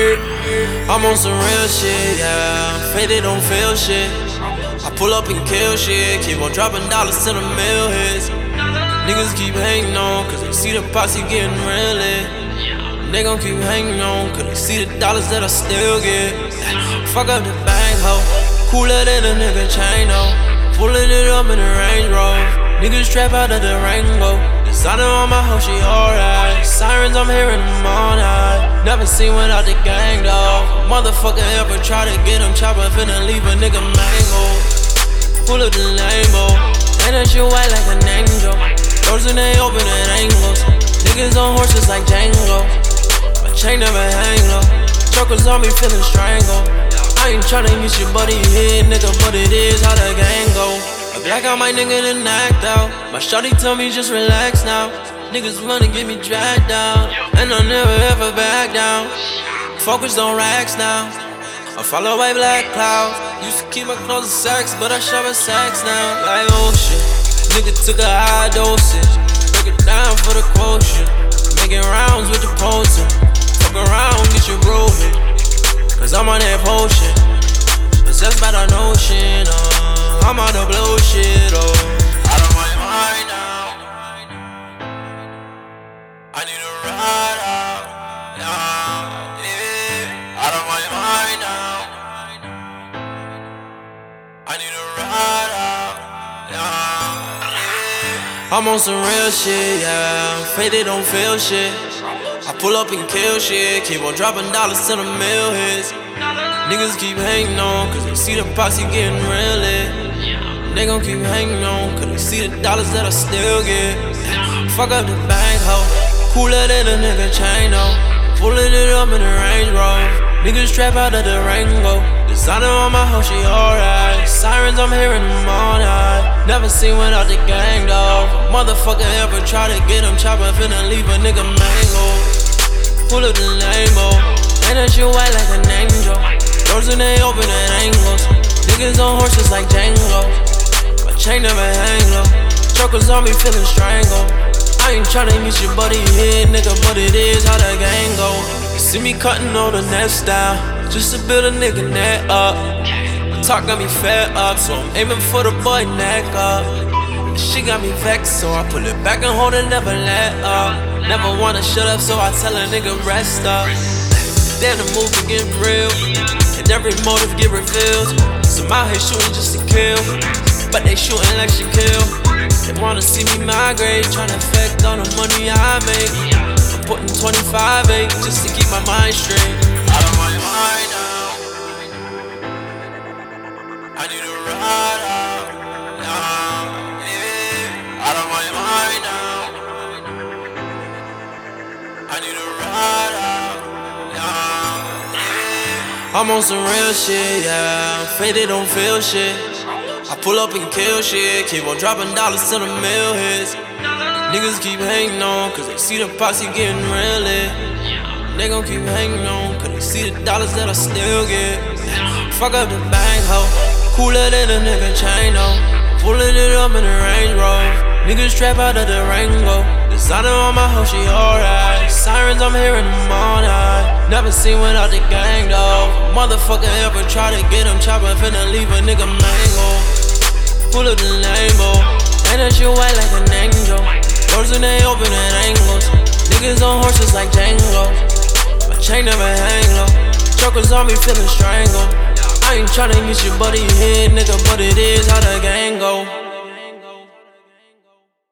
I'm on some real shit, yeah. I'm faded, don't feel shit. I pull up and kill shit. Keep on dropping dollars to the mill hits. Niggas keep hanging on, cause they see the posse getting real lit. They gon' keep hanging on, cause they see the dollars that I still get. Fuck up the bank, ho. Cooler than a nigga chain, ho. Pulling it up in the Range Rover. Niggas trap out of the rainbow. Designer on my hoe, she alright. Sirens, I'm hearing them all night. Never seen without the gang, dawg. Motherfucker ever try to get him chopper, finna leave a nigga mango. Pull up the Lambo, and that shit white like an angel. Doors and they open at angles. Niggas on horses like Django. My chain never hang low. Chokers on me feeling strangled. I ain't tryna get your buddy hit, nigga, but it is how the gang go. I black out my nigga then act out. My shawty tell me just relax now. Niggas wanna get me dragged down, and I'll never ever back down. Focused on racks now. I follow by black clouds. Used to keep my clothes in sacks, but I shove a sacks now. Like oh shit, nigga took a high dosage. Break it down for the quotient. Making rounds with the potion. Fuck around, get your bro hit. Cause I'm on that potion. Possessed by the notion, I'm on the blow shit, out of my mind now. I need to ride out, yeah. Out of my mind now. I need to ride out, yeah. I'm on some real shit, yeah. I'm faded, don't feel shit. I pull up and kill shit. Keep on dropping dollars to the mill hits. Niggas keep hanging on, cause they see the posse getting real lit. They gon' keep hanging on, cause they see the dollars that I still get. Fuck up the bank, ho. Cooler than a nigga chain, ho. Pulling it up in the Range Rover. Niggas trap out of the rainbow. Designer on my hoe, she alright. Sirens, I'm hearing them all night. Never seen without the gang, dawg. Motherfucker ever try to get him chopper, finna leave a nigga mango. Pull up the Lambo, and that shit white like an angel. Doors and they open at angles. Niggas on horses like Django. My chain never hang low. Chokers on me feeling strangled. I ain't tryna get your buddy hit, nigga, but it is how the gang go. You see me cutting all the nets down, just to build a nigga net up. The talk got me fed up, so I'm aiming for the boy neck up. She got me vexed, so I pull it back and hold it, never let up. Never wanna shut up, so I tell a nigga rest up. Then the movie getting real, and every motive get revealed. So I'm out here shooting just to kill, but they shooting like she kill. They wanna see me migrate, tryna affect all the money I make. I'm putting 25-8 just to keep my mind straight. Out of my mind now. I need to ride out, yeah. Out of my mind now. I need to ride out, yeah. I'm on some real shit, yeah. I'm faded, don't feel shit. I pull up and kill shit. Keep on dropping dollars to the mill hits. Niggas keep hanging on, cause they see the posse getting real lit. They gon' keep hanging on, cause they see the dollars that I still get. Fuck up the bank, ho. Cooler than a nigga chain, ho. Pulling it up in the Range Rover. Niggas trap out of the rainbow. Designer on my hoe, she alright. Sirens, I'm hearing them all night. Never seen without the gang, dawg. Motherfucker ever try to get him chopper, finna leave a nigga mango. Pull up the Lambo, and that shit white like an angel. Doors and they open at angles. Niggas on horses like Django. My chain never hang low. Chokers on me feeling strangled. I ain't tryna get your buddy hit, nigga, but it is how the gang go.